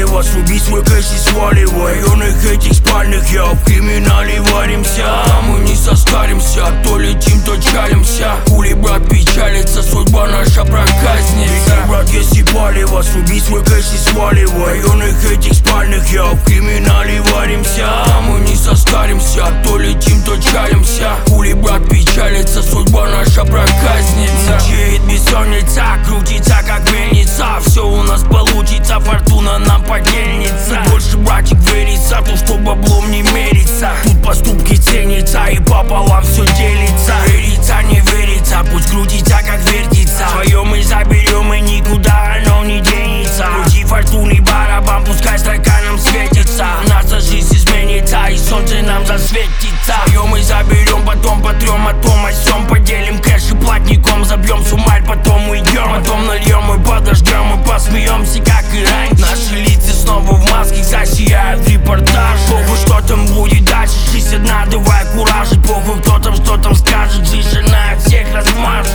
вас, убить свой кэш и сваливай. В районах этих спальных я в криминале варимся. А мы не состаримся, то летим, то чалимся. Хули, брат, печалится, судьба наша проказница. Брат, если пали вас, убить свой кэш и сваливай. В районах этих спальных я в криминале варимся. А мы не состаримся, то летим, то чалимся. Хули, брат, печалится, судьба наша проказница. Мучает бессонница, крутится как мельница. Все у нас получится, фортуна нам подельница. Больше, братик, верится, то что баблом не мерится. Тут поступки ценятся и пополам все делится. Верится, не верится, пусть крутится как вертится. Свое мы заберем и никуда оно не денется. Крути фортуны барабан, пускай строка нам светится. Наша жизнь изменится и солнце нам засветится. Свое мы заберем, потом потрем, о том о сём. Поделим кэш и платником, забьем суммарь, потом уйдем. Потом нальем и подождем, и посмеемся, как и раньше. Наши лица снова в масках засияют репортаж. Похуй, что там будет дальше, жизнь одна, давай куражить. Похуй, кто там, что там скажет, жизнь она всех размажет.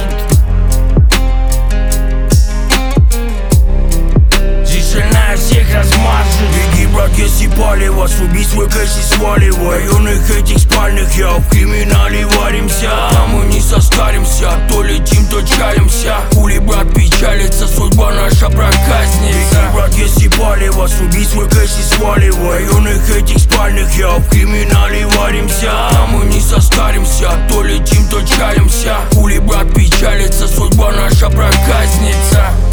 Всех размажет. Беги, брат, если пали вас, убить свой кэш и сваливай. В районах этих спальных я в криминале варимся. А мы не состаримся, то летим, то чалимся. Хули, брат, печалится, судьба наша проказница. Беги, брат, если пали вас, убить свой кэш и сваливай. В районах этих спальных я в криминале варимся. А мы не состаримся, то летим, то чалимся. Хули, брат, печалится, судьба наша проказница.